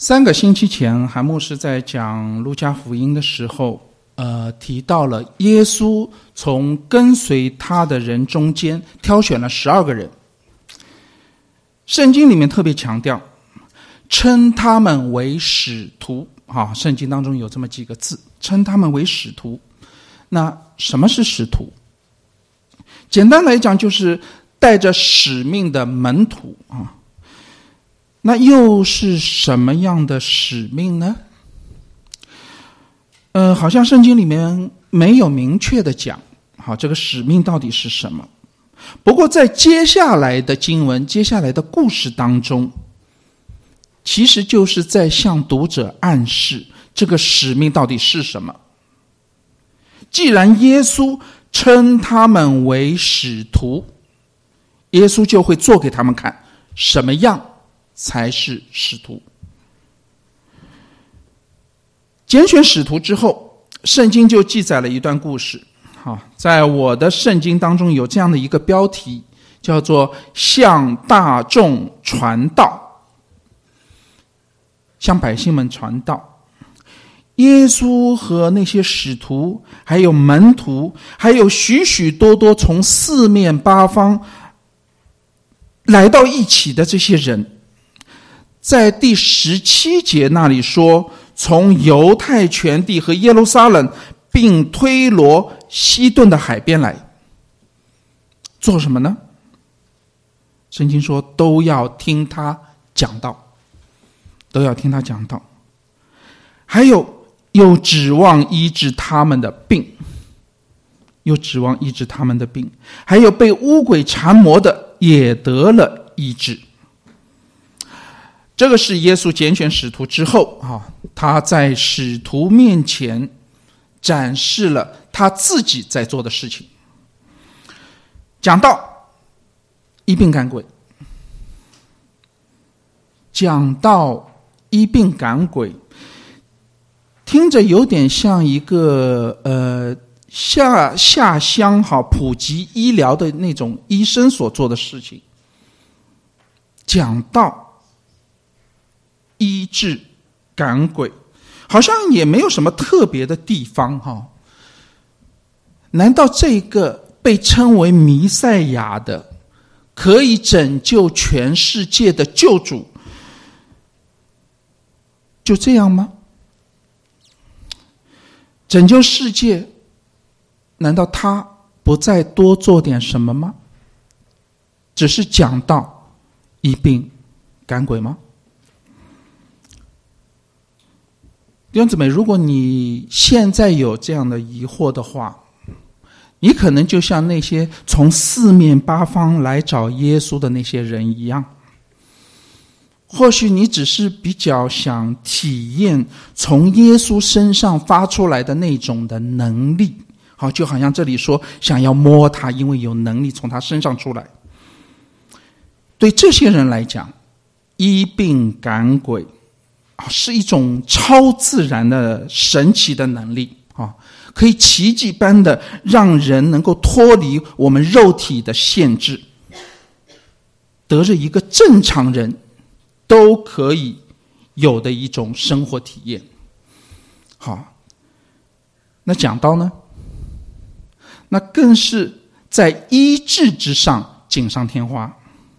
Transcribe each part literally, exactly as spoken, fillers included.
三个星期前，韩牧师在讲路加福音的时候，呃，提到了耶稣从跟随他的人中间挑选了十二个人。圣经里面特别强调，称他们为使徒。啊，圣经当中有这么几个字，称他们为使徒。那什么是使徒？简单来讲，就是带着使命的门徒啊。那又是什么样的使命呢？呃，好像圣经里面没有明确的讲，好，这个使命到底是什么？不过在接下来的经文、接下来的故事当中，其实就是在向读者暗示这个使命到底是什么。既然耶稣称他们为使徒，耶稣就会做给他们看什么样才是使徒。拣选使徒之后，圣经就记载了一段故事。好，在我的圣经当中有这样的一个标题，叫做向大众传道，向百姓们传道。耶稣和那些使徒还有门徒还有许许多多从四面八方来到一起的这些人，在第十七节那里说，从犹太全地和耶路撒冷并推罗西顿的海边来，做什么呢？圣经说都要听他讲道，都要听他讲道。还有又指望医治他们的病，又指望医治他们的病，还有被污鬼缠磨的也得了医治。这个是耶稣拣选使徒之后啊，他在使徒面前展示了他自己在做的事情。讲道，医病赶鬼。讲道，医病赶鬼，听着有点像一个呃下下乡哈普及医疗的那种医生所做的事情。讲道，医治，赶鬼，好像也没有什么特别的地方哈。难道这个被称为弥赛亚的，可以拯救全世界的救主，就这样吗？拯救世界，难道他不再多做点什么吗？只是讲道，医病，赶鬼吗？弟兄姊妹，如果你现在有这样的疑惑的话，你可能就像那些从四面八方来找耶稣的那些人一样，或许你只是比较想体验从耶稣身上发出来的那种的能力，好，就好像这里说想要摸他，因为有能力从他身上出来。对这些人来讲，医病赶鬼是一种超自然的神奇的能力，可以奇迹般的让人能够脱离我们肉体的限制，得着一个正常人都可以有的一种生活体验。好，那讲道呢？那更是在医治之上锦上添花。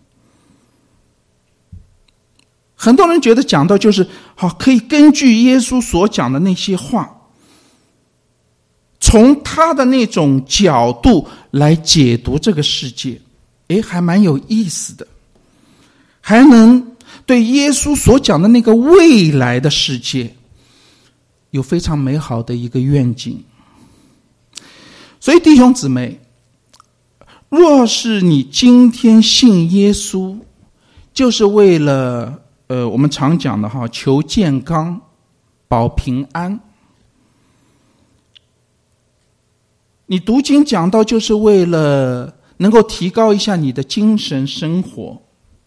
很多人觉得讲道就是好，可以根据耶稣所讲的那些话，从他的那种角度来解读这个世界，诶，还蛮有意思的，还能对耶稣所讲的那个未来的世界有非常美好的一个愿景。所以弟兄姊妹，若是你今天信耶稣，就是为了呃，我们常讲的哈，求健康，保平安。你读经讲道就是为了能够提高一下你的精神生活。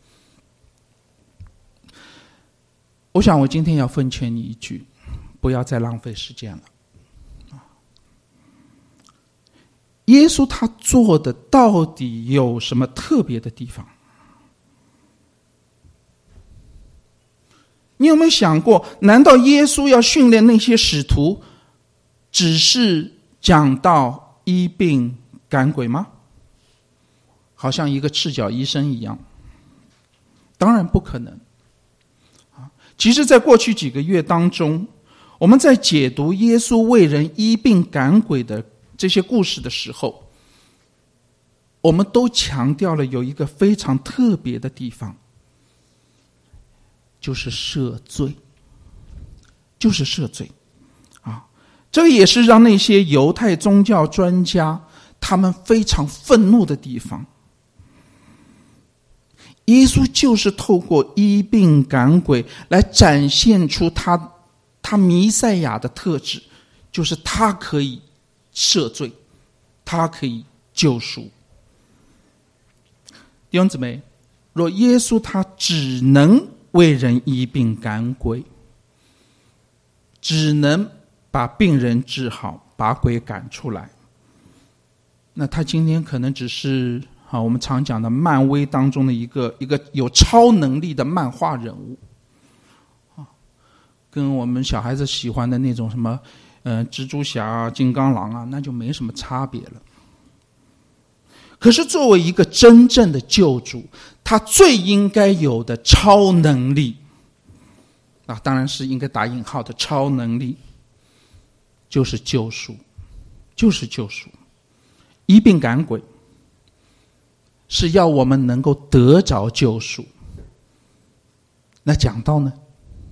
我想我今天要奉劝你一句，不要再浪费时间了。耶稣他做的到底有什么特别的地方？ 你有没有想过，难道耶稣要训练那些使徒只是讲到医病赶鬼吗？好像一个赤脚医生一样？当然不可能。其实在过去几个月当中，我们在解读耶稣为人医病赶鬼的这些故事的时候，我们都强调了有一个非常特别的地方，就是赦罪，就是赦罪啊！这个也是让那些犹太宗教专家他们非常愤怒的地方。耶稣就是透过医病赶鬼来展现出他他弥赛亚的特质，就是他可以赦罪，他可以救赎。弟兄姊妹，若耶稣他只能为人医病赶鬼，只能把病人治好，把鬼赶出来，那他今天可能只是啊，我们常讲的漫威当中的一个一个有超能力的漫画人物，啊，跟我们小孩子喜欢的那种什么呃蜘蛛侠啊、金刚狼啊，那就没什么差别了。可是作为一个真正的救主，他最应该有的超能力啊，当然是应该打引号的超能力，就是救赎，就是救赎。医病赶鬼是要我们能够得着救赎。那讲到呢，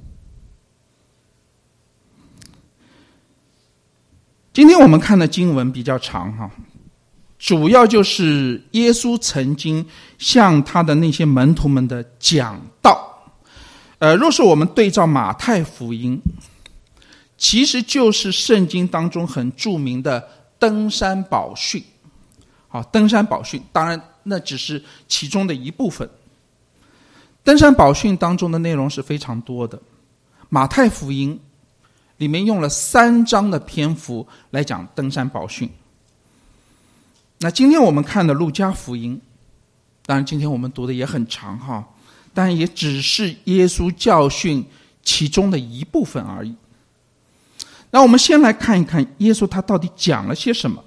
今天我们看的经文比较长哈，主要就是耶稣曾经向他的那些门徒们的讲道。呃，若是我们对照马太福音，其实就是圣经当中很著名的登山宝训。好，登山宝训，当然那只是其中的一部分。登山宝训当中的内容是非常多的，马太福音里面用了三章的篇幅来讲登山宝训。那今天我们看的路加福音，当然今天我们读的也很长哈，但也只是耶稣教训其中的一部分而已。那我们先来看一看耶稣他到底讲了些什么。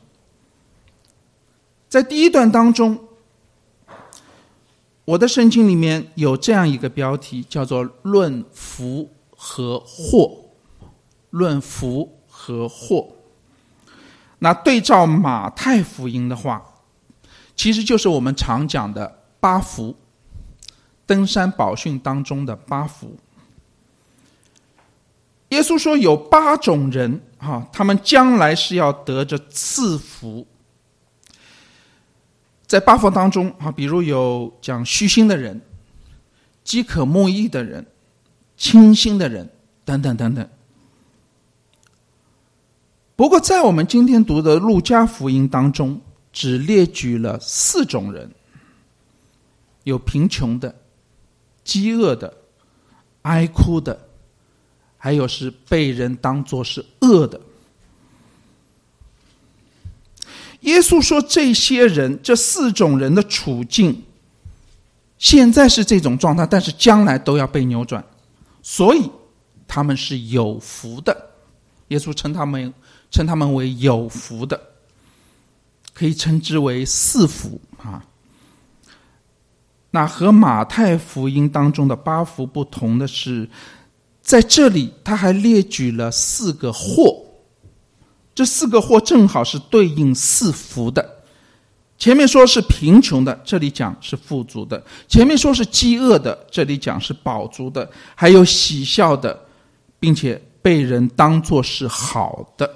在第一段当中，我的圣经里面有这样一个标题，叫做论福和祸。论福和祸。那对照马太福音的话，其实就是我们常讲的八福，登山宝训当中的八福。耶稣说有八种人，啊，他们将来是要得着赐福。在八福当中，啊，比如有讲虚心的人、饥渴慕义的人、清心的人等等等等。不过在我们今天读的路加福音当中，只列举了四种人，有贫穷的、饥饿的、哀哭的，还有是被人当作是恶的。耶稣说这些人，这四种人的处境现在是这种状态，但是将来都要被扭转，所以他们是有福的。耶稣称他们称他们为有福的，可以称之为四福啊。那和马太福音当中的八福不同的是，在这里他还列举了四个祸，这四个祸正好是对应四福的。前面说是贫穷的，这里讲是富足的；前面说是饥饿的，这里讲是饱足的；还有喜笑的，并且被人当作是好的。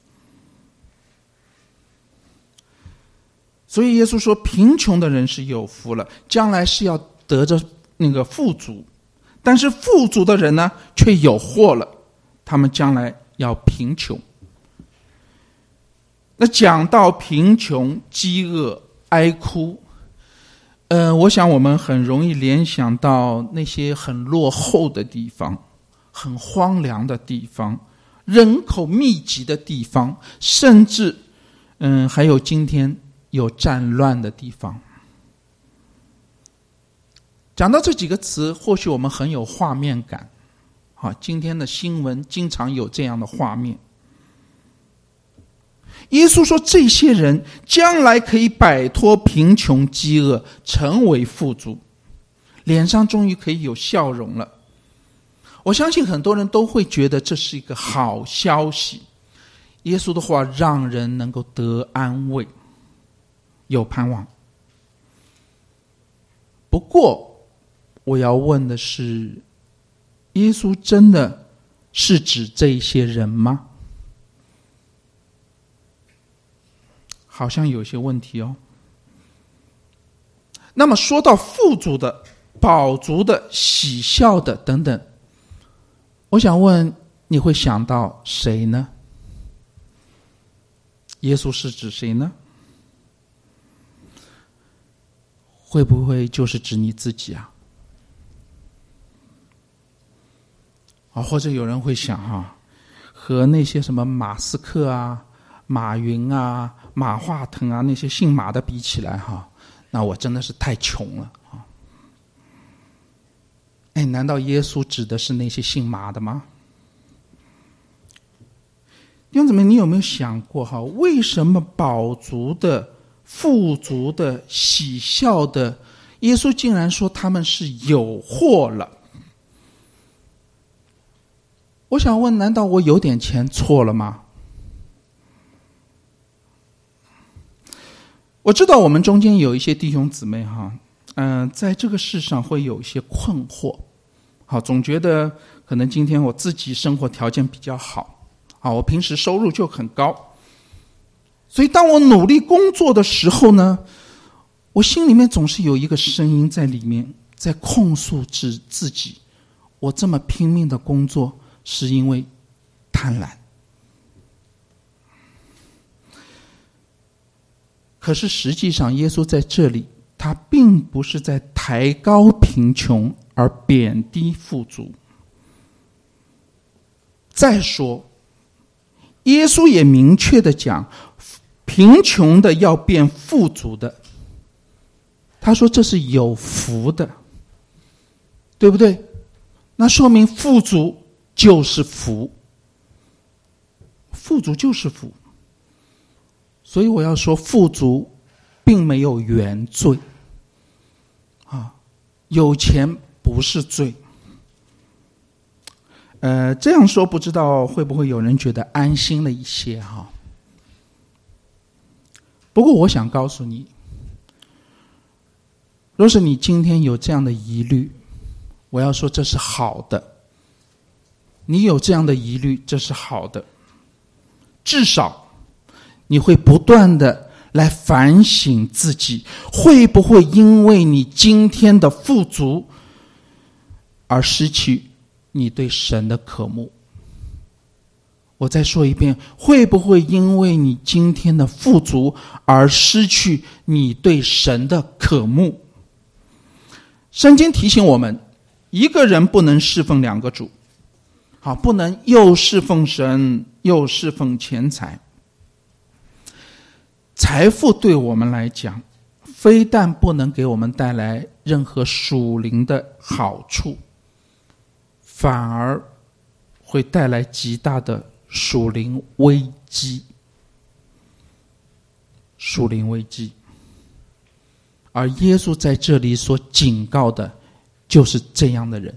所以耶稣说贫穷的人是有福了，将来是要得着那个富足，但是富足的人呢却有祸了，他们将来要贫穷。那讲到贫穷、饥饿、哀哭，呃，我想我们很容易联想到那些很落后的地方，很荒凉的地方，人口密集的地方，甚至嗯，还有今天有战乱的地方。讲到这几个词，或许我们很有画面感好，今天的新闻经常有这样的画面。耶稣说，这些人将来可以摆脱贫穷饥饿，成为富足，脸上终于可以有笑容了。我相信很多人都会觉得这是一个好消息。耶稣的话让人能够得安慰，有盼望。不过我要问的是，耶稣真的是指这些人吗？好像有些问题哦。那么说到富足的、饱足的、喜笑的等等，我想问，你会想到谁呢？耶稣是指谁呢？会不会就是指你自己啊？啊，或者有人会想啊，和那些什么马斯克啊、马云啊、马化腾啊那些姓马的比起来哈，那我真的是太穷了啊！哎，难道耶稣指的是那些姓马的吗？弟兄姊妹，你有没有想过哈，为什么饱足的、富足的、喜笑的，耶稣竟然说他们是有祸了？我想问，难道我有点钱错了吗？我知道我们中间有一些弟兄姊妹哈，嗯、呃，在这个世上会有一些困惑，好，总觉得可能今天我自己生活条件比较好。啊，我平时收入就很高，所以当我努力工作的时候呢，我心里面总是有一个声音在里面，在控诉自自己，我这么拼命的工作是因为贪婪。可是实际上，耶稣在这里，他并不是在抬高贫穷而贬低富足。再说，耶稣也明确的讲，贫穷的要变富足的，他说这是有福的，对不对？那说明富足就是福，富足就是福。所以我要说，富足并没有原罪啊，有钱不是罪。呃，这样说不知道会不会有人觉得安心了一些哈？不过我想告诉你，若是你今天有这样的疑虑，我要说这是好的。你有这样的疑虑，这是好的，至少你会不断的来反省自己，会不会因为你今天的富足而失去你对神的渴慕。我再说一遍，会不会因为你今天的富足而失去你对神的渴慕？圣经提醒我们，一个人不能侍奉两个主，好，不能又侍奉神又侍奉钱财。财富对我们来讲，非但不能给我们带来任何属灵的好处，反而会带来极大的属灵危机。属灵危机。而耶稣在这里所警告的，就是这样的人。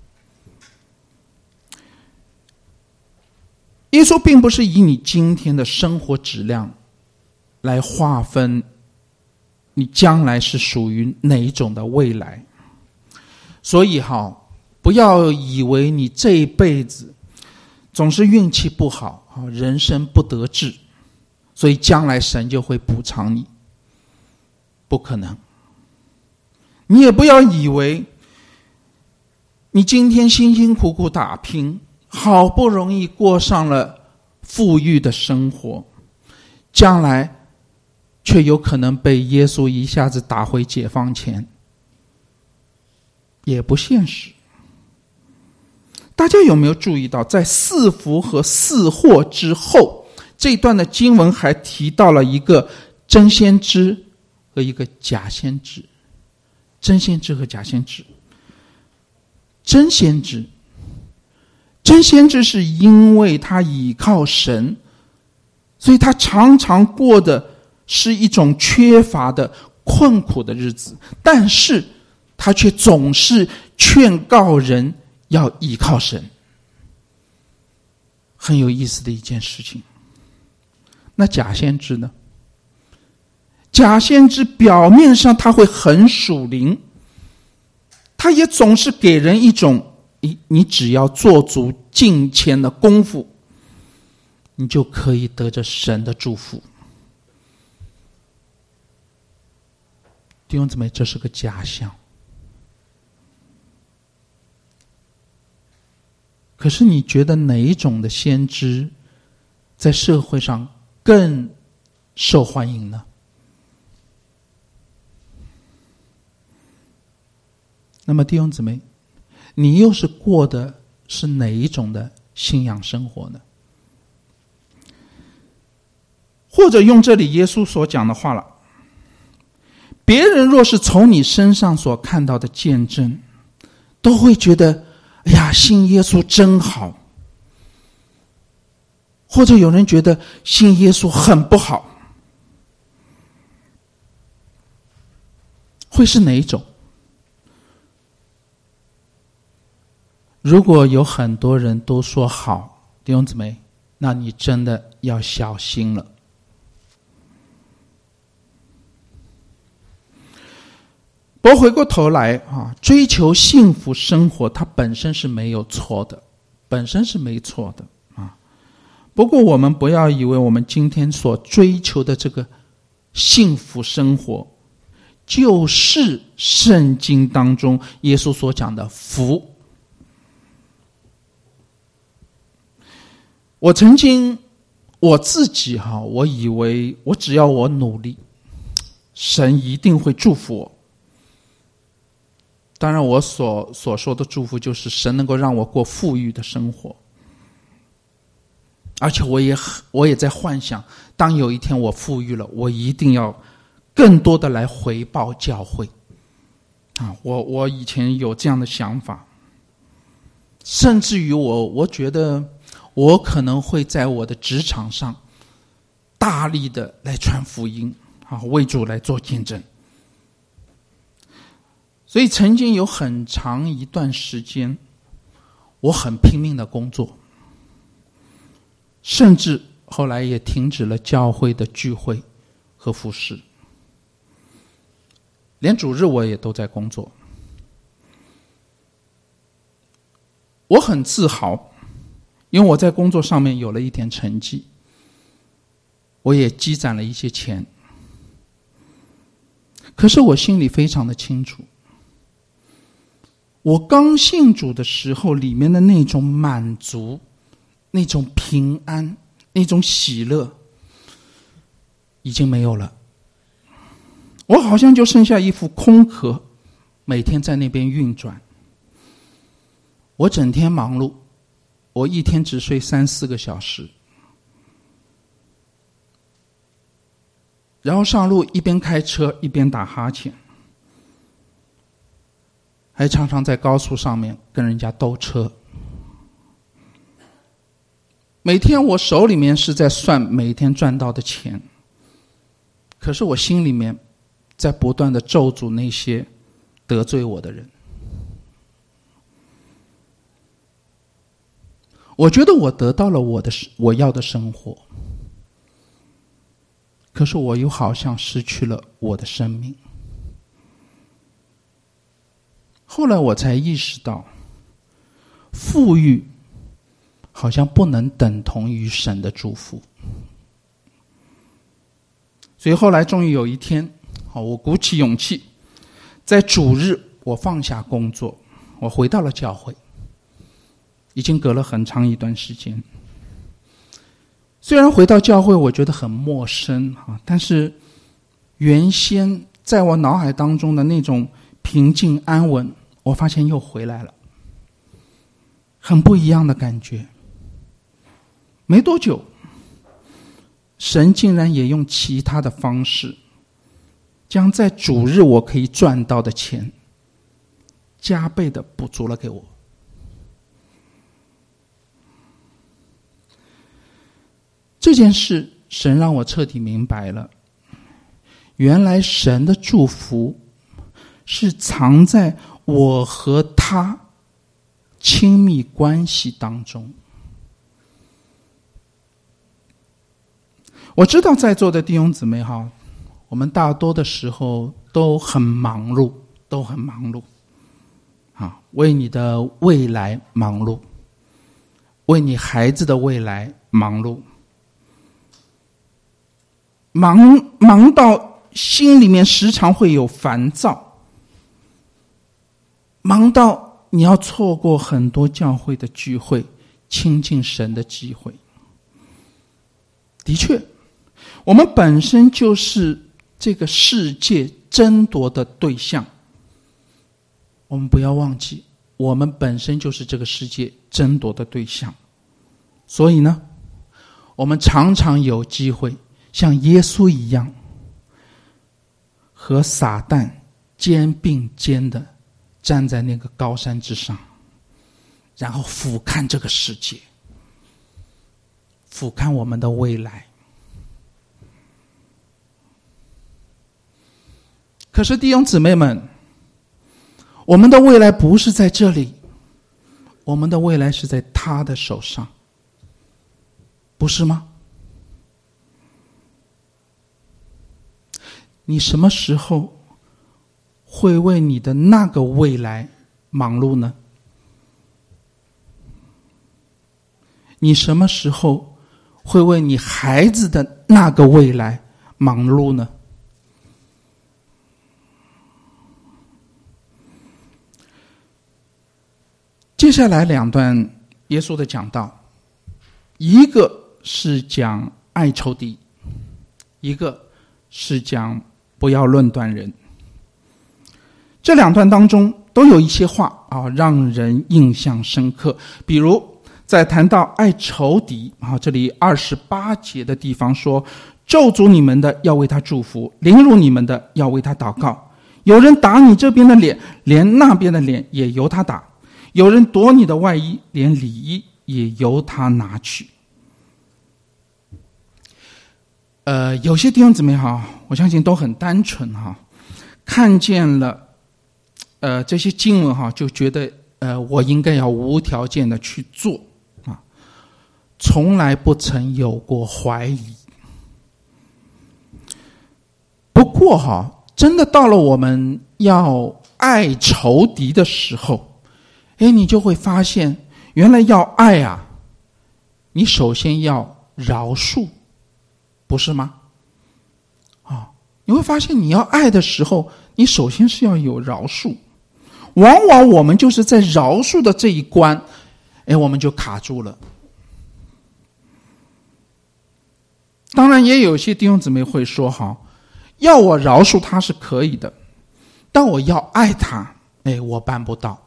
耶稣并不是以你今天的生活质量来划分你将来是属于哪一种的未来。所以好，不要以为你这一辈子总是运气不好，人生不得志，所以将来神就会补偿你。不可能。你也不要以为你今天辛辛苦苦打拼，好不容易过上了富裕的生活，将来却有可能被耶稣一下子打回解放前，也不现实。大家有没有注意到，在四福和四祸之后，这段的经文还提到了一个真先知和一个假先知。真先知和假先知。真先知真先知是因为他倚靠神，所以他常常过的是一种缺乏的困苦的日子，但是他却总是劝告人要倚靠神。很有意思的一件事情。那假先知呢？假先知表面上他会很属灵，他也总是给人一种你只要做足敬虔的功夫，你就可以得着神的祝福。弟兄姊妹，这是个假象。可是你觉得哪一种的先知在社会上更受欢迎呢？那么弟兄姊妹，你又是过的是哪一种的信仰生活呢？或者用这里耶稣所讲的话了，别人若是从你身上所看到的见证，都会觉得哎呀，信耶稣真好。或者有人觉得信耶稣很不好，会是哪一种？如果有很多人都说好，弟兄姊妹，那你真的要小心了。不过回过头来啊，追求幸福生活，它本身是没有错的，本身是没错的啊。不过我们不要以为我们今天所追求的这个幸福生活，就是圣经当中耶稣所讲的福。我曾经我自己哈，我以为我只要我努力，神一定会祝福我。当然我所所说的祝福就是神能够让我过富裕的生活，而且我也我也在幻想，当有一天我富裕了，我一定要更多的来回报教会啊！我我以前有这样的想法，甚至于我我觉得我可能会在我的职场上大力的来传福音啊，为主来做见证。所以曾经有很长一段时间，我很拼命的工作，甚至后来也停止了教会的聚会和服事，连主日我也都在工作。我很自豪，因为我在工作上面有了一点成绩，我也积攒了一些钱。可是我心里非常的清楚，我刚信主的时候里面的那种满足，那种平安，那种喜乐已经没有了。我好像就剩下一副空壳，每天在那边运转。我整天忙碌，我一天只睡三四个小时，然后上路一边开车一边打哈欠，还常常在高速上面跟人家斗车。每天我手里面是在算每天赚到的钱，可是我心里面在不断的咒诅那些得罪我的人。我觉得我得到了我的我要的生活，可是我又好像失去了我的生命。后来我才意识到，富裕好像不能等同于神的祝福。所以后来终于有一天，我鼓起勇气，在主日我放下工作，我回到了教会。已经隔了很长一段时间，虽然回到教会我觉得很陌生，但是原先在我脑海当中的那种平静安稳，我发现又回来了，很不一样的感觉。没多久，神竟然也用其他的方式，将在主日我可以赚到的钱加倍的补足了给我。 这件事神让我彻底明白了，原来神的祝福是藏在我和他亲密关系当中。我知道在座的弟兄姊妹哈，我们大多的时候都很忙碌，都很忙碌啊，为你的未来忙碌，为你孩子的未来忙碌，忙忙到心里面时常会有烦躁，忙到你要错过很多教会的聚会，亲近神的机会。的确，我们本身就是这个世界争夺的对象。我们不要忘记，我们本身就是这个世界争夺的对象。所以呢，我们常常有机会像耶稣一样，和撒旦肩并肩的站在那个高山之上，然后俯瞰这个世界，俯瞰我们的未来。可是弟兄姊妹们，我们的未来不是在这里，我们的未来是在他的手上，不是吗？你什么时候会为你的那个未来忙碌呢？你什么时候会为你孩子的那个未来忙碌呢？接下来两段耶稣的讲道，一个是讲爱仇敌，一个是讲不要论断人。这两段当中都有一些话啊，让人印象深刻。比如在谈到爱仇敌啊，这里二十八节的地方说，咒诅你们的要为他祝福，凌辱你们的要为他祷告。有人打你这边的脸，连那边的脸也由他打；有人夺你的外衣，连里衣也由他拿去。呃，有些弟兄姊妹哈，我相信都很单纯哈，看见了呃这些经文哈，就觉得呃我应该要无条件的去做啊，从来不曾有过怀疑。不过哈，真的到了我们要爱仇敌的时候，哎，你就会发现，原来要爱啊，你首先要饶恕。不是吗？啊，你会发现你要爱的时候，你首先是要有饶恕。往往我们就是在饶恕的这一关，哎，我们就卡住了。当然也有些弟兄姊妹会说，哈，要我饶恕他是可以的，但我要爱他，哎，我办不到。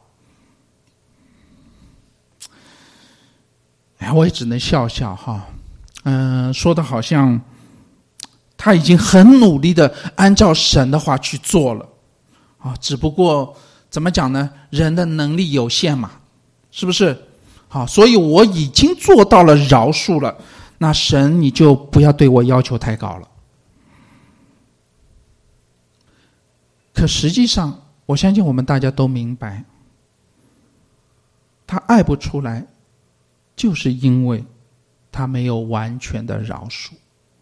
哎，我也只能笑笑哈，嗯、呃，说的好像他已经很努力的按照神的话去做了啊，只不过怎么讲呢？人的能力有限嘛，是不是？好，所以我已经做到了饶恕了，那神你就不要对我要求太高了。可实际上，我相信我们大家都明白，他爱不出来，就是因为他没有完全的饶恕。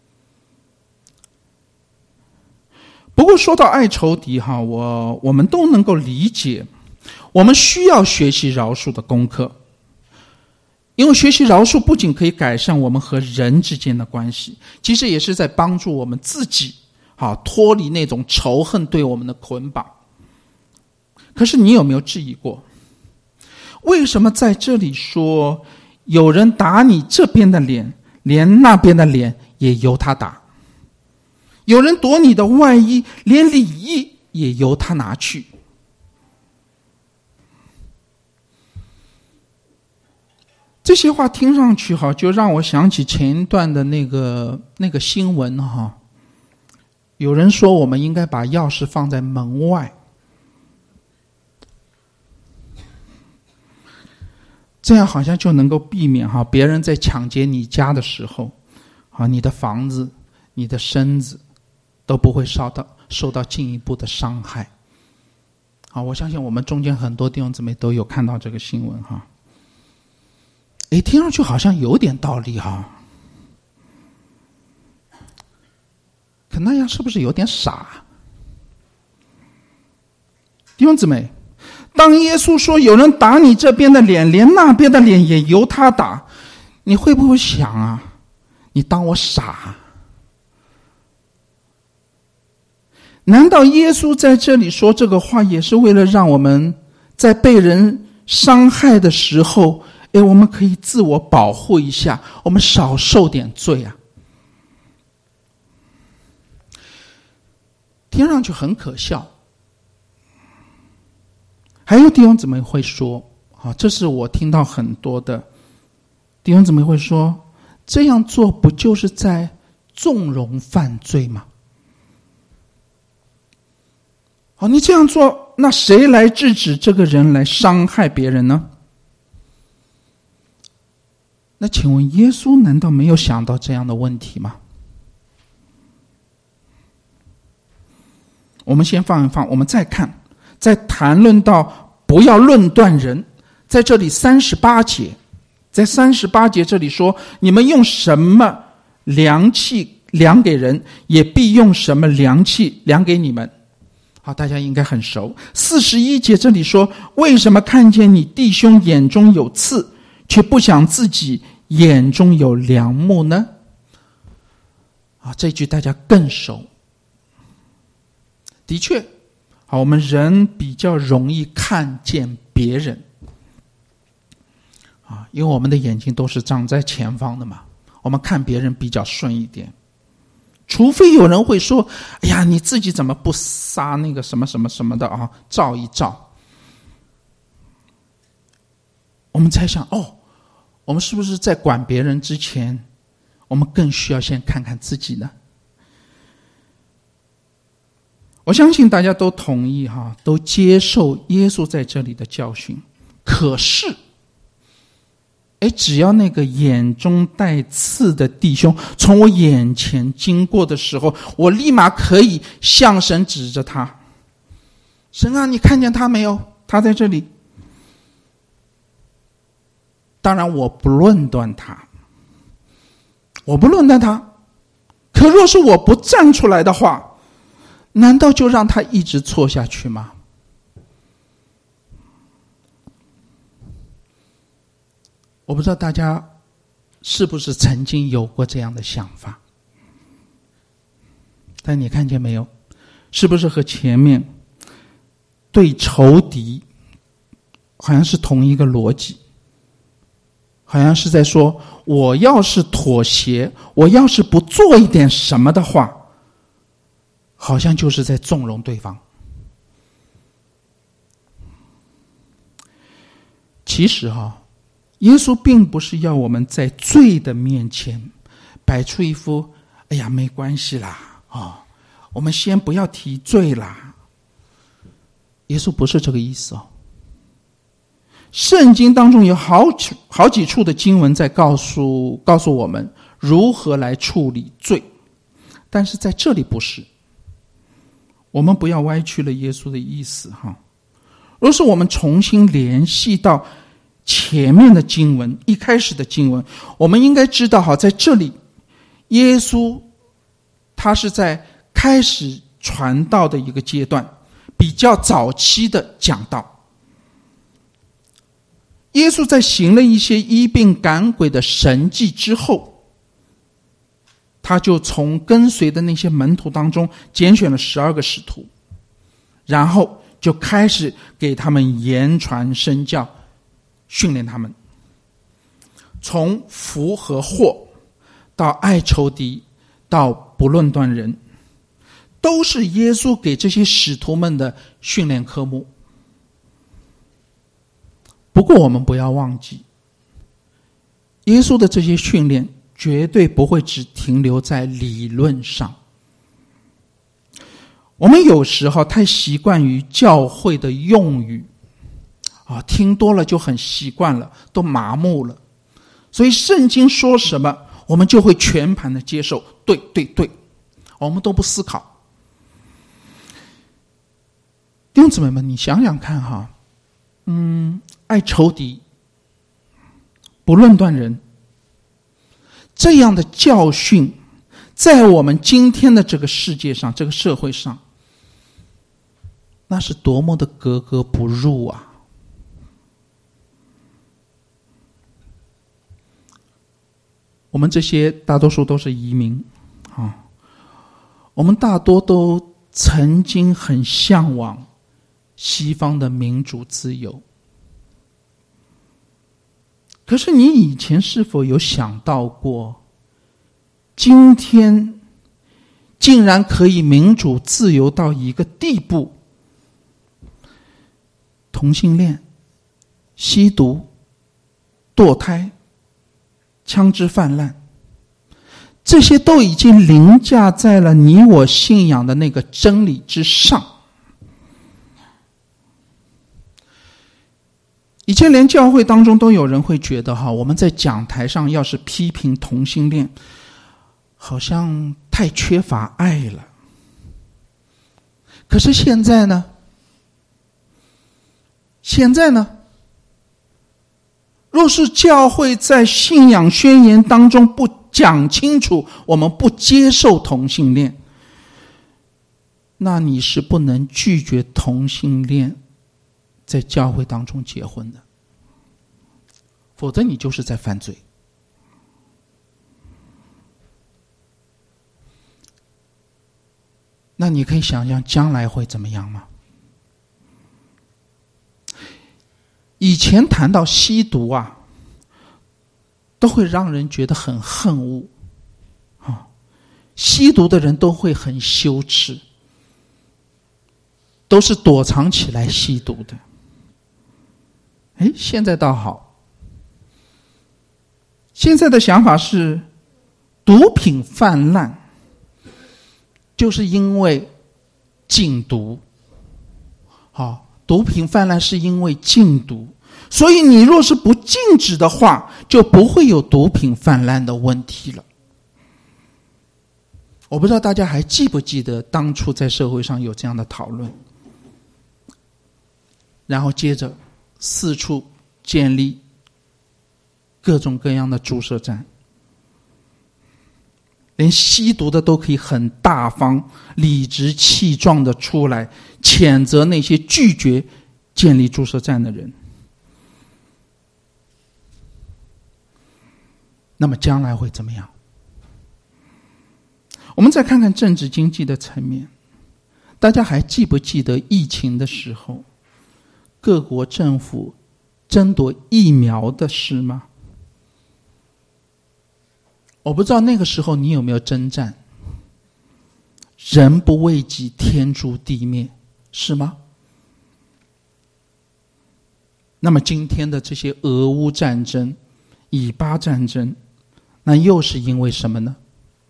不过说到爱仇敌哈，我我们都能够理解，我们需要学习饶恕的功课，因为学习饶恕不仅可以改善我们和人之间的关系，其实也是在帮助我们自己好脱离那种仇恨对我们的捆绑。可是你有没有质疑过，为什么在这里说有人打你这边的脸，连那边的脸也由他打；有人夺你的外衣，连里衣也由他拿去。这些话听上去哈，就让我想起前一段的那个那个新闻哈。有人说我们应该把钥匙放在门外，这样好像就能够避免哈别人在抢劫你家的时候， 啊，你的房子、你的身子都不会受到受到进一步的伤害。啊，我相信我们中间很多弟兄姊妹都有看到这个新闻哈。诶，听上去好像有点道理哈，可那样是不是有点傻？弟兄姊妹，当耶稣说有人打你这边的脸，连那边的脸也由他打，你会不会想啊，你当我傻？难道耶稣在这里说这个话也是为了让我们在被人伤害的时候，诶，我们可以自我保护一下，我们少受点罪啊？听上去很可笑。还有弟兄姊妹会说，啊，这是我听到很多的弟兄姊妹会说，这样做不就是在纵容犯罪吗？好，你这样做，那谁来制止这个人来伤害别人呢？那请问耶稣难道没有想到这样的问题吗？我们先放一放，我们再看，在谈论到不要论断人，在这里三十八节，在三十八节这里说，你们用什么量器量给人，也必用什么量器量给你们。好，大家应该很熟。四十一节这里说，为什么看见你弟兄眼中有刺，却不想自己眼中有梁木呢？啊，这句大家更熟。的确，好，我们人比较容易看见别人，啊，因为我们的眼睛都是长在前方的嘛，我们看别人比较顺一点。除非有人会说，哎呀，你自己怎么不撒那个什么什么什么的啊，照一照。我们才想，哦，我们是不是在管别人之前，我们更需要先看看自己呢？我相信大家都同意哈，都接受耶稣在这里的教训。可是哎，只要那个眼中带刺的弟兄从我眼前经过的时候，我立马可以向神指着他，神啊，你看见他没有？他在这里。当然我不论断他，我不论断他，可若是我不站出来的话，难道就让他一直错下去吗？我不知道大家是不是曾经有过这样的想法，但你看见没有，是不是和前面对仇敌好像是同一个逻辑？好像是在说，我要是妥协，我要是不做一点什么的话，好像就是在纵容对方。其实哈，耶稣并不是要我们在罪的面前摆出一副哎呀没关系啦啊、哦，我们先不要提罪啦。耶稣不是这个意思哦。圣经当中有好好几处的经文在告诉告诉我们如何来处理罪，但是在这里不是。我们不要歪曲了耶稣的意思哈。若是我们重新联系到前面的经文，一开始的经文，我们应该知道哈，在这里耶稣他是在开始传道的一个阶段，比较早期的讲道。耶稣在行了一些医病赶鬼的神迹之后，他就从跟随的那些门徒当中拣选了十二个使徒，然后就开始给他们言传身教，训练他们。从福和祸到爱仇敌到不论断人，都是耶稣给这些使徒们的训练科目。不过我们不要忘记，耶稣的这些训练绝对不会只停留在理论上。我们有时候太习惯于教会的用语啊，听多了就很习惯了，都麻木了。所以圣经说什么， 我们就会全盘的接受，对对对，我们都不思考。弟兄姊妹们，你想想看哈，嗯，爱仇敌，不论断人，这样的教训，在我们今天的这个世界上，这个社会上，那是多么的格格不入啊！我们这些大多数都是移民啊，我们大多都曾经很向往西方的民主自由。可是你以前是否有想到过，今天竟然可以民主自由到一个地步，同性恋、吸毒、堕胎、枪支泛滥，这些都已经凌驾在了你我信仰的那个真理之上。以前连教会当中都有人会觉得哈，我们在讲台上要是批评同性恋，好像太缺乏爱了。可是现在呢？现在呢？若是教会在信仰宣言当中不讲清楚，我们不接受同性恋，那你是不能拒绝同性恋在教会当中结婚的，否则你就是在犯罪。那你可以想象将来会怎么样吗？以前谈到吸毒啊，都会让人觉得很恨恶啊，吸毒的人都会很羞耻，都是躲藏起来吸毒的。哎，现在倒好，现在的想法是，毒品泛滥，就是因为禁毒。好，毒品泛滥是因为禁毒，所以你若是不禁止的话，就不会有毒品泛滥的问题了。我不知道大家还记不记得当初在社会上有这样的讨论，然后接着四处建立各种各样的注射站，连吸毒的都可以很大方理直气壮的出来谴责那些拒绝建立注射站的人。那么将来会怎么样？我们再看看政治经济的层面，大家还记不记得疫情的时候，各国政府争夺疫苗的事吗？我不知道那个时候你有没有征战，人不为己，天诛地灭，是吗？那么今天的这些俄乌战争、以巴战争，那又是因为什么呢？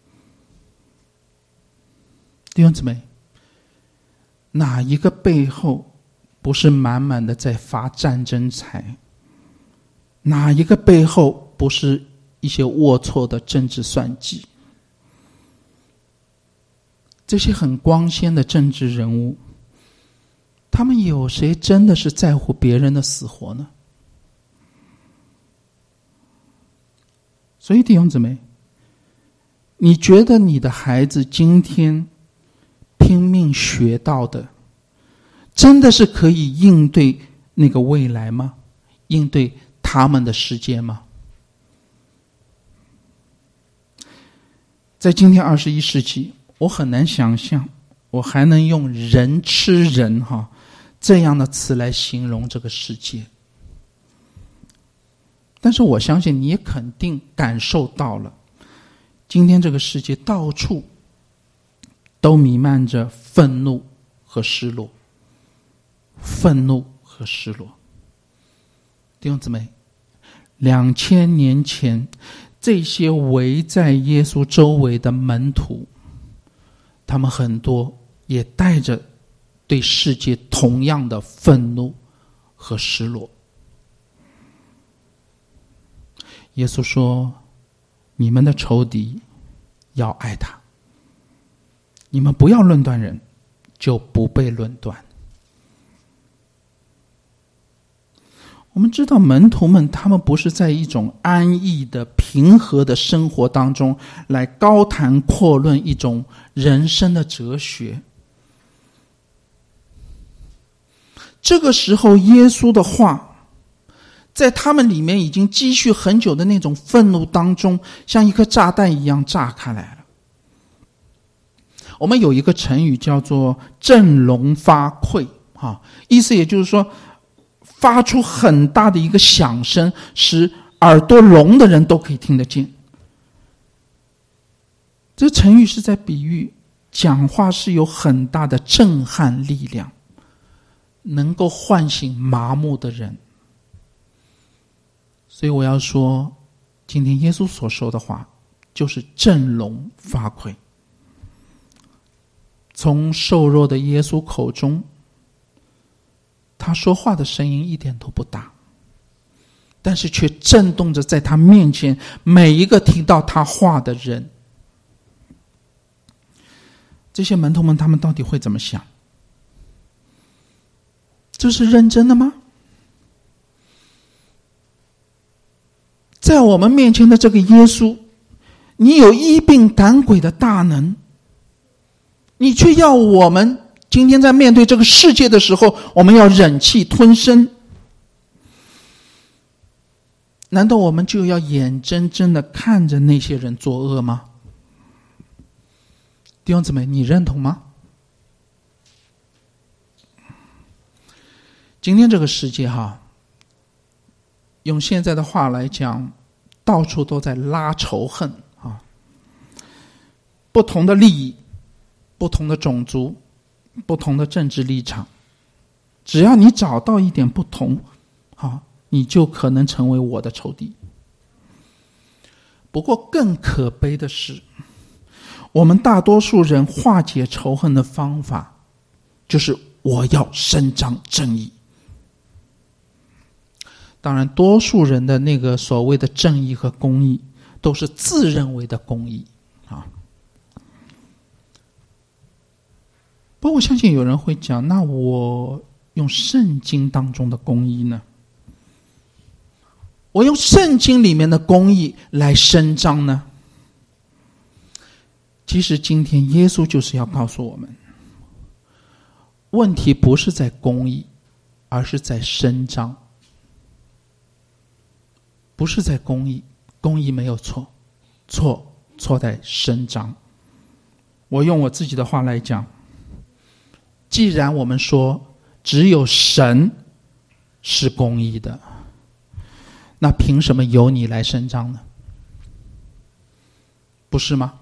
弟兄姊妹，哪一个背后不是满满的在发战争财？哪一个背后不是一些龌龊的政治算计？这些很光鲜的政治人物，他们有谁真的是在乎别人的死活呢？所以弟兄姊妹，你觉得你的孩子今天拼命学到的，真的是可以应对那个未来吗？应对他们的世界吗？在今天二十一世纪，我很难想象我还能用人吃人哈这样的词来形容这个世界。但是我相信你也肯定感受到了，今天这个世界到处都弥漫着愤怒和失落，愤怒和失落。弟兄姊妹，两千年前这些围在耶稣周围的门徒，他们很多也带着对世界同样的愤怒和失落。耶稣说， 你们的仇敌要爱他。你们不要论断人，就不被论断。我们知道门徒们他们不是在一种安逸的平和的生活当中来高谈阔论一种人生的哲学。这个时候耶稣的话在他们里面已经积蓄很久的那种愤怒当中，像一颗炸弹一样炸开来了。我们有一个成语叫做振聋发聩，意思也就是说发出很大的一个响声，使耳朵聋的人都可以听得见。这个成语是在比喻讲话是有很大的震撼力量，能够唤醒麻木的人。所以我要说，今天耶稣所说的话就是振聋发聩。从瘦弱的耶稣口中，他说话的声音一点都不大，但是却震动着在他面前每一个听到他话的人。这些门徒们他们到底会怎么想？这是认真的吗？在我们面前的这个耶稣，你有医病赶鬼的大能，你却要我们今天在面对这个世界的时候，我们要忍气吞声。难道我们就要眼睁睁地看着那些人作恶吗？弟兄姊妹，你认同吗？今天这个世界哈，用现在的话来讲，到处都在拉仇恨啊，不同的利益，不同的种族，不同的政治立场，只要你找到一点不同，啊，你就可能成为我的仇敌。不过更可悲的是，我们大多数人化解仇恨的方法，就是我要伸张正义。当然，多数人的那个所谓的正义和公义，都是自认为的公义啊。不过我相信有人会讲，那我用圣经当中的公义呢？我用圣经里面的公义来伸张呢？其实今天耶稣就是要告诉我们，问题不是在公义，而是在伸张。不是在公义，公义没有错，错错在伸张。我用我自己的话来讲，既然我们说只有神是公义的，那凭什么由你来伸张呢？不是吗？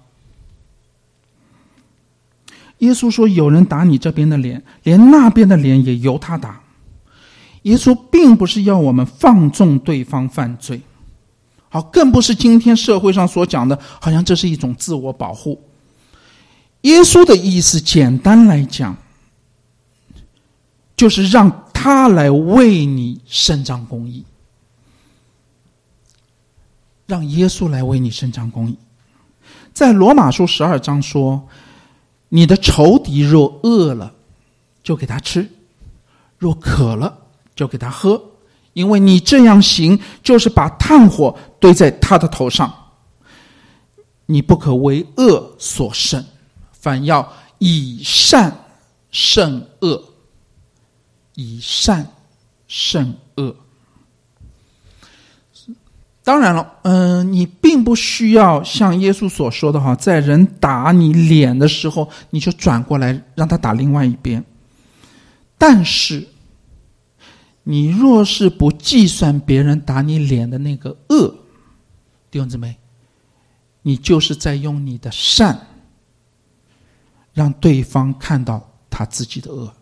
耶稣说，有人打你这边的脸，连那边的脸也由他打。耶稣并不是要我们放纵对方犯罪，好，更不是今天社会上所讲的，好像这是一种自我保护。耶稣的意思，简单来讲，就是让他来为你伸张公义，让耶稣来为你伸张公义。在罗马书十二章说，你的仇敌若饿了，就给他吃；若渴了，就给他喝。因为你这样行，就是把炭火堆在他的头上。你不可为恶所胜，反要以善胜恶，以善胜恶。当然了，嗯、呃，你并不需要像耶稣所说的哈，在人打你脸的时候，你就转过来让他打另外一边。但是，你若是不计算别人打你脸的那个恶，弟兄姊妹，你就是在用你的善，让对方看到他自己的恶。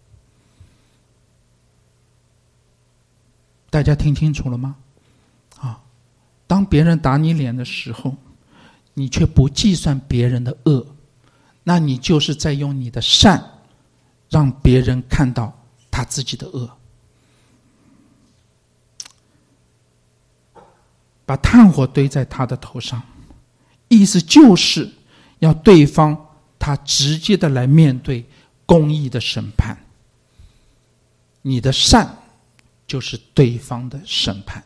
大家听清楚了吗？啊，当别人打你脸的时候，你却不计算别人的恶，那你就是在用你的善，让别人看到他自己的恶。把炭火堆在他的头上， 意思就是要对方他直接的来面对公义的审判。你的善就是对方的审判。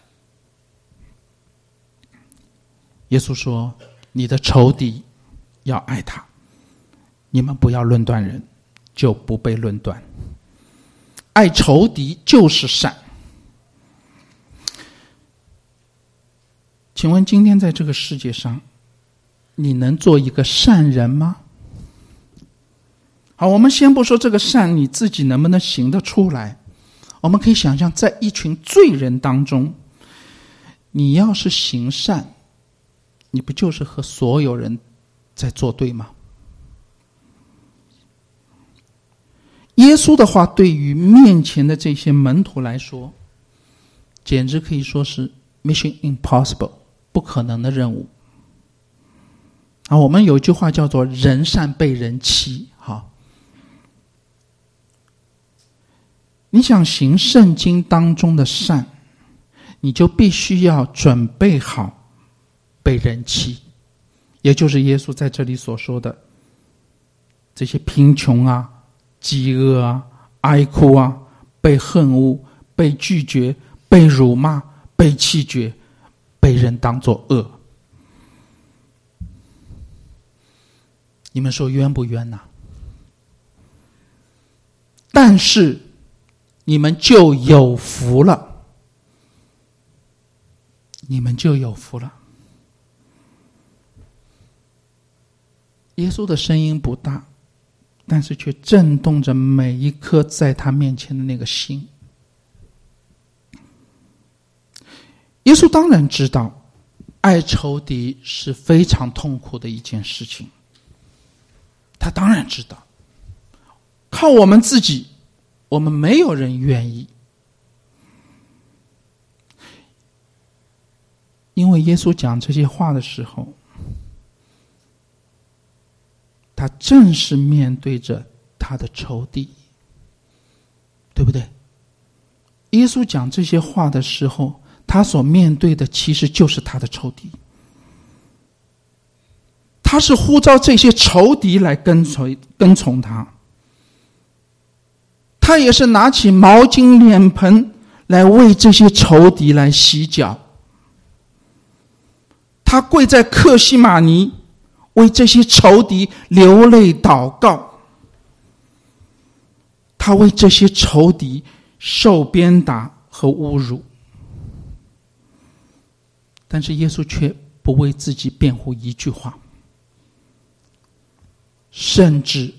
耶稣说，你的仇敌要爱他，你们不要论断人，就不被论断。爱仇敌就是善。请问今天在这个世界上，你能做一个善人吗？好，我们先不说这个善你自己能不能行得出来，我们可以想象，在一群罪人当中，你要是行善，你不就是和所有人在作对吗？耶稣的话对于面前的这些门徒来说，简直可以说是 mission impossible， 不可能的任务。啊，我们有一句话叫做人善被人欺。好，你想行圣经当中的善，你就必须要准备好被人欺，也就是耶稣在这里所说的这些贫穷啊、饥饿啊、哀哭啊、被恨恶、被拒绝、被辱骂、被弃绝、被人当作恶。你们说冤不冤啊？但是你们就有福了，你们就有福了。耶稣的声音不大，但是却震动着每一颗在他面前的那个心。耶稣当然知道，爱仇敌是非常痛苦的一件事情，他当然知道，靠我们自己，我们没有人愿意。因为耶稣讲这些话的时候，他正是面对着他的仇敌，对不对？耶稣讲这些话的时候，他所面对的其实就是他的仇敌。他是呼召这些仇敌来跟随跟从他，他也是拿起毛巾脸盆来为这些仇敌来洗脚。他跪在客西马尼为这些仇敌流泪祷告，他为这些仇敌受鞭打和侮辱，但是耶稣却不为自己辩护一句话，甚至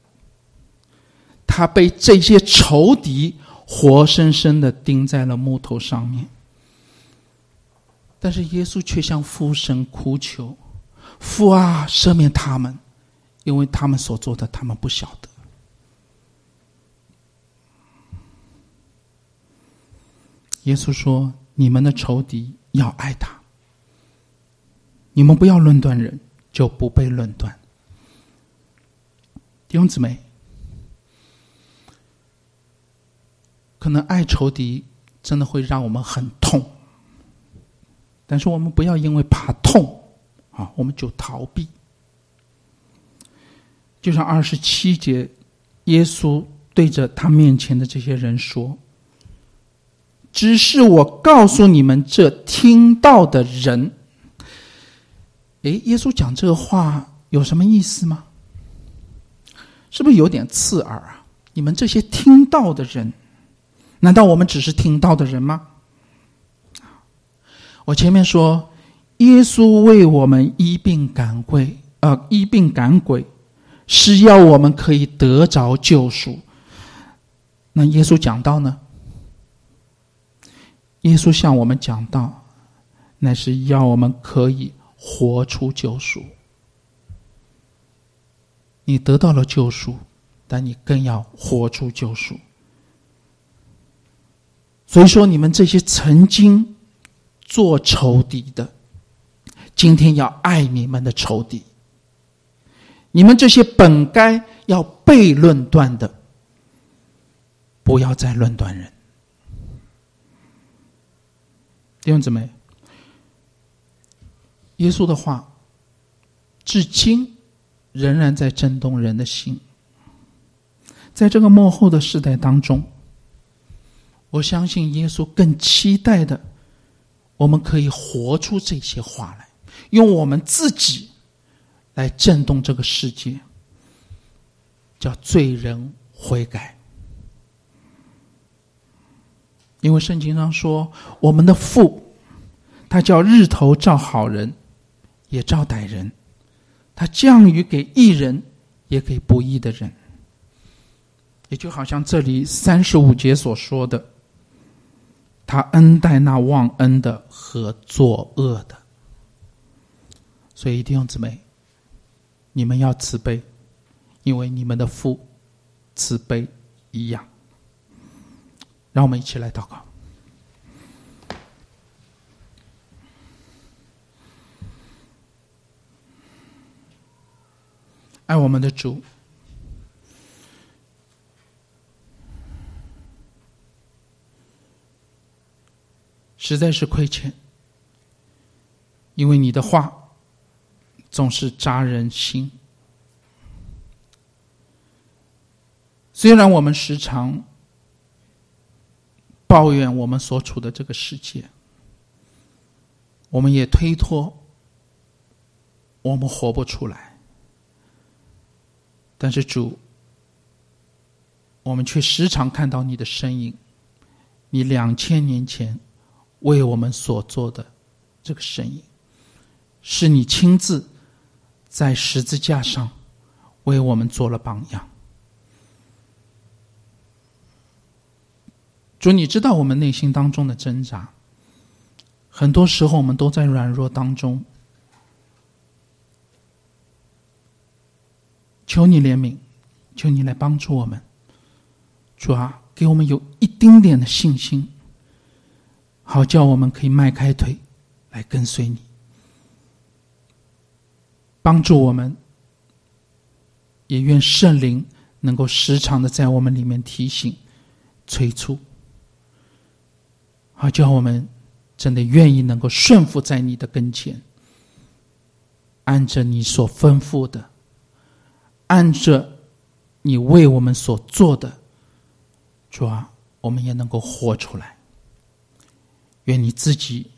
他被这些仇敌活生生地钉在了木头上面，但是耶稣却向父神哭求，父啊，赦免他们，因为他们所做的他们不晓得。耶稣说，你们的仇敌要爱他，你们不要论断人，就不被论断。弟兄姊妹，可能爱仇敌真的会让我们很痛，但是我们不要因为怕痛啊，我们就逃避。就像二十七节，耶稣对着他面前的这些人说，只是我告诉你们这听到的人。诶，耶稣讲这个话有什么意思吗？是不是有点刺耳啊？你们这些听到的人，难道我们只是听到的人吗？我前面说，耶稣为我们医病赶鬼，呃，医病赶鬼，是要我们可以得着救赎。那耶稣讲道呢？耶稣向我们讲道，乃是要我们可以活出救赎。你得到了救赎，但你更要活出救赎。所以说，你们这些曾经做仇敌的，今天要爱你们的仇敌；你们这些本该要被论断的，不要再论断人。弟兄姊妹，耶稣的话至今仍然在震动人的心。在这个末后的时代当中，我相信耶稣更期待的，我们可以活出这些话来，用我们自己来震动这个世界，叫罪人悔改。因为圣经上说，我们的父他叫日头照好人也照歹人，他降雨给义人也给不义的人。也就好像这里三十五节所说的，他恩待那忘恩的和作恶的。所以弟兄姊妹，你们要慈悲，因为你们的父慈悲一样。让我们一起来祷告。爱我们的主，实在是亏欠，因为你的话总是扎人心。虽然我们时常抱怨我们所处的这个世界，我们也推脱我们活不出来，但是主，我们却时常看到你的身影，你两千年前为我们所做的这个身影，是你亲自在十字架上为我们做了榜样。主，你知道我们内心当中的挣扎，很多时候我们都在软弱当中，求你怜悯，求你来帮助我们。主啊，给我们有一丁点的信心，好叫我们可以迈开腿来跟随你，帮助我们。也愿圣灵能够时常的在我们里面提醒催促，好叫我们真的愿意能够顺服在你的跟前，按着你所吩咐的，按着你为我们所做的，主啊，我们也能够活出来。愿你自己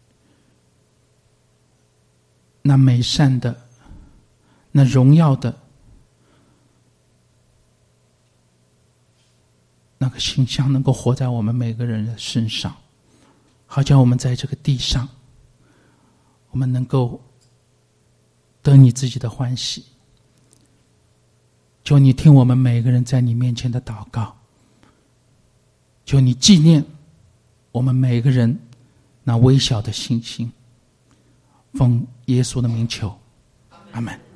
那美善的、那荣耀的那个形象能够活在我们每个人的身上，好叫我们在这个地上，我们能够得你自己的欢喜。求你听我们每个人在你面前的祷告，求你纪念我们每个人那微小的信心，奉耶稣的名求，阿们。